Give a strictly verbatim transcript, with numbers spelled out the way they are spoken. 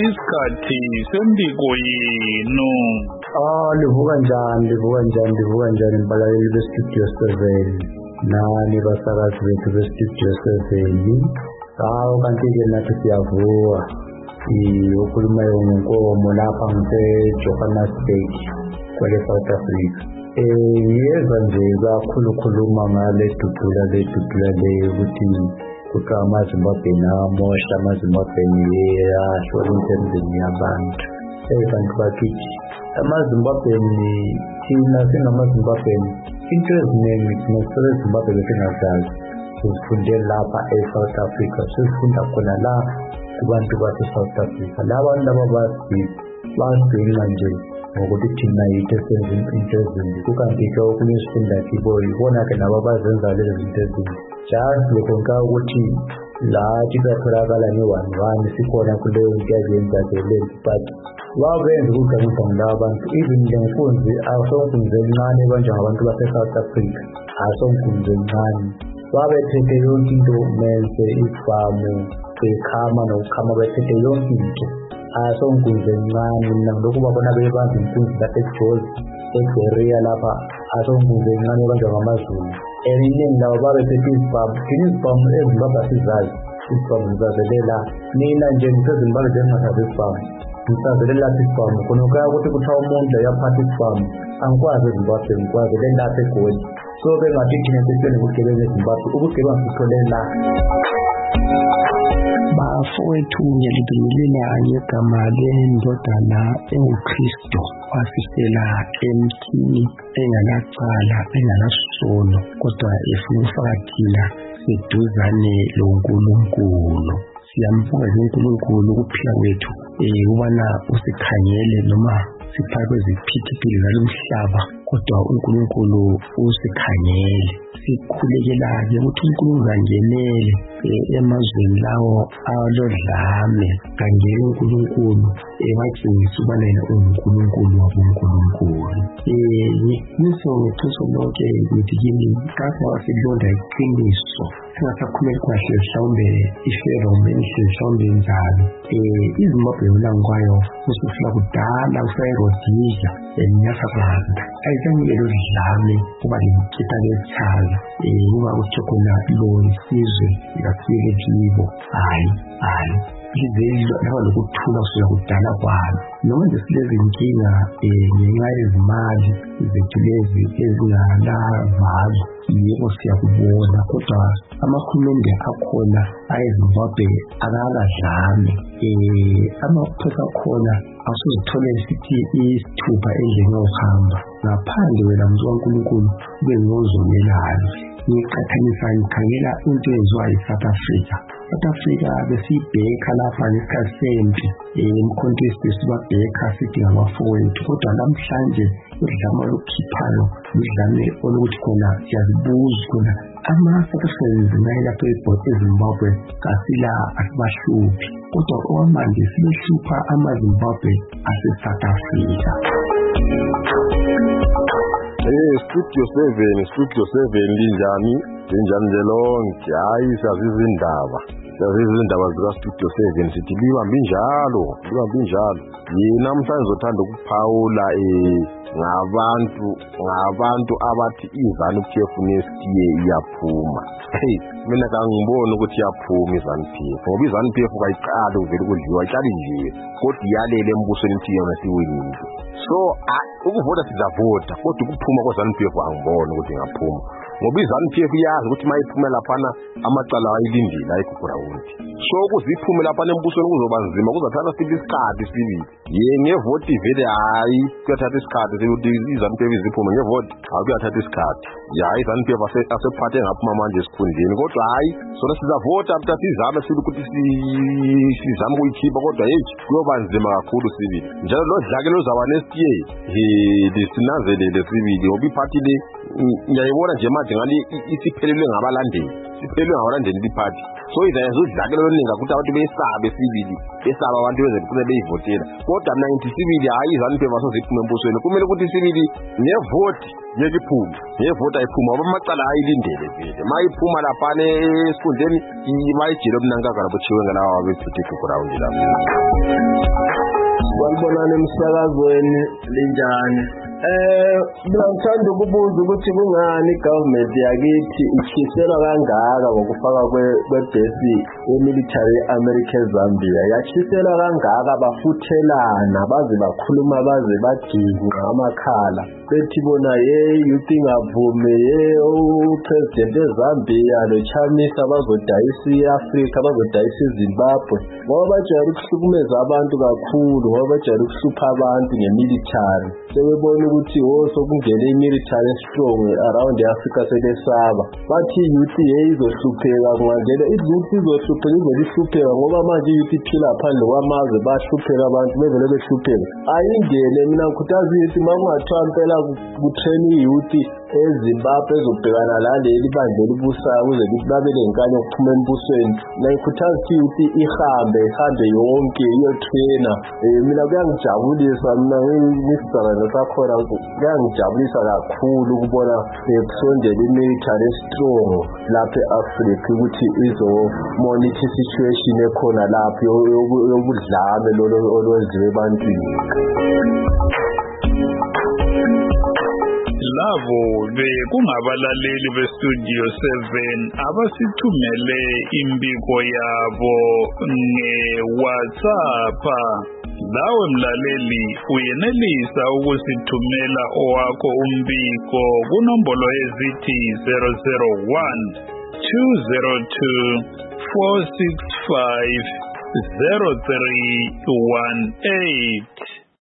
isikhathi sembiko yenu. Ah, livuka njani, livuka njani, livuka njani mbalaleli bestudio seven. Nani basakazi bethu bestudio seven. Hawu kanti-ke nathi siyavuka. Ukhulumayo ngenkomo lapha ngise-Johannesburg kwele South Africa. Eh yeza nje kakhulukhuluma ngale dudula le dudula le ukuthi kuka amaZimbabwe namosha amaZimbabwe yasho emsebenzini yabantu. Eh bantu bakithi amaZimbabwe thina singamaZimbabwe into eziningi sinosele Zimbabwe besingazazi sifunde lapha e-South Africa sifunda khona la kubantu base-South Africa laba laba basi basidinga nje ngokuthi thina yitho esenza into ezinto kukanti-ke okunye sifunda kibo yibona-ke nabo abazenza lezi zinto ezinto just bekonka ukuthi lathi kuyatholakala ne-one one sikhona kuleyo nto yazenza-ke lezi but babenza ukuganisa ngilaba bantu even ngemfunzi asonkundze encane banjengabantu base-South Africa asonkundze encane babethethe yonke into mense ifamu bekhama nokukhama bethethe yonke into asonkundze encane mina ngilokhu babona bebamba inkunzi lapha eJozi eGeria lapha asonkundze encane banjengamaZulu eningi labo babethethe izifamu thina izifamu eZimbabwe asizazi izifamu zizazelela nina nje ngisezimbabwe njengasazi izifamu ngisazelela izifamu khona kaya ukuthi kuthiwa umuntu yaphatha izifamu angikwazi eZimbabwe ngikwazi le lapha eGoli so bengathi thina sesibene ukugebenga eZimbabwe ukugebenga sitholela bafowethu ngiyalibingelela ngegama lendodana enguKristu wasisela emthini engalacala engalasono kodwa efuna ukufaka thina seduzane loNkulunkulu. Siyambonga uNkulunkulu ukuphila kwethu eh ubana usikhangele noma siphakathi kweziphithiphithi zalomhlaba kodwa uNkulunkulu usikhangele sikhulekela-ke ukuthi uNkulunkulu angenele emazweni lawo alodlame kangene uNkulunkulu ebatshengisa ubana yena uNkulunkulu wabonkulunkulu. Eh niso ngethuso lonke ngithi kini kase wasilonda iqiniso singasakhuleki kahle mhlawumbe iferom enhle mhlawumbe njalo eh iZimbabwe yona ngikwayo kusufika kudala usayirodija enyasakanda ayizange lodlame kuba lemkhitha lesitshala eh kuba kuthi khona lo isizwe ngafike kibo hayi hayi izelo laba lokuthula kusuka kudala kwalo noma nje silezi inkinga eh ngenxa yezimali zethu lezi ezingala valo yebo siyakubona kodwa amakhulumende akhona ayeZimbabwe akaladlame eh amaphepha akhona asuzithole sithi isithupha endleni yokuhamba ngaphandle wena mntu kaNkulunkulu ube ngozomelayo ngiqhathanisa ngikhangela into eyenziwa eSouth Africa. South Africa besibheka lapha ngesikhathi sempi emkhontesti sibabheka sithi ngamafowethu kodwa namhlanje udlame lokukhiphayo udlame olukuthi khona siyazibuza khona ama-South Africans nayilapho ebhote eZimbabwe kasila asibahluphi kodwa okwamanje sibehlupha amaZimbabwe ase-South Africa. Eh studio seven studio seven linjani linjani nje lonke hayi siyazizindaba siyazizindaba zika studio seven sithi libambe njalo libambe njalo yena namhlanje uzothanda ukuphawula eh ngabantu ngabantu abathi izanu P F nesiye iyaphuma. Hey mina kangibona ukuthi iyaphuma izanu P F ngoba izanu P F kayiqala uvela ukudliwa ihlali nje kodwa iyalele embusweni T M siwinile. So ukuvota sizavota kodwa ukuphuma kwezanu P F angibona ukuthi ngaphuma ngoba izanu P F iyazi ukuthi mayiphumela laphana amacala ayilindile ayikukura ukuthi so ukuziphume laphana embusweni kuzoba nzima kuzathatha sibi isikhathi sibili ye ngevoti vele hayi kuyathatha isikhathi ukuthi izanu P F iziphume ngevoti akuyathatha isikhathi ya izanu P F asephathe ngaphuma manje esikhundleni kodwa hayi sona sizavota after sizame sibe ukuthi sizame ukuyikhipha kodwa hey kuyoba nzima kakhulu sibili njalo lo dlake lozaba nesiye eh lisinanzelele sibili ngoba iphathi le ngiyayibona nje manje ngale isiphelelwe ngabalandeli siphelwe ngabalandeli liphathi so izayenza udlakela oluningi ukuthi abantu besabe sibili besaba abantu bezempilo beyivotela kodwa mina ngithi sibili hayi izaniphe basoziphume embusweni kumele ukuthi sibili nevoti yeke iphuma nevoti ayiphuma abamacala ayilindele vele mayiphuma lapha esikhundleni mayijele obunangakala bochiwe ngalawa bephethe ground lapha. Walibonana emsakazweni linjani? Eh mina ngithanda ukubuza ukuthi kungani igovernment yakithi ikhisela kangaka ngokufaka kwebhesi emilitary America eZambia yakhisela kangaka bafuthelana baze bakhuluma baze bajinga amakhala bethi bona hey youth ingavumi hey upresident eZambia lo Chamisa bazodayisa iAfrica bazodayisa iZimbabwe ngoba bajayele ukuhlukumeza abantu kakhulu ngoba bajayele ukuhlupha abantu ngemilitary sebebona ukuthi oh sokungena imilitary strong around Africa sebesaba bathi youth hey izohlupheka kungangena youth izohlupheka izolihlupheka ngoba manje youth iphila phandle kwamazwe bahlupheka abantu bevele behlupheka ayingene mina ngikhuthaza youth makungathiwa impela kutrain youth eZimbabwe ezobhekana laleli bandla libusayo ukuze ukuthi babe lenkani yokuphuma embusweni nayikhuthaza youth ihambe ihambe yonke iyo trainer mina kuyangijabulisa mina ngisizakala sakhona kuyangijabulisa kakhulu ukubona ekusondela imilitary strong lapha eAfrica ukuthi izo monitor situation ekhona lapha yobudlame olwenziwe ebantwini. Lavo bekungabalaleli bestudio seven abasithumele imbiko yabo nge-WhatsApp. Lawe mlaleli uyenelisa ukusithumela owakho umbiko kunombolo ezithi zero zero one two zero two four six five zero three one eight.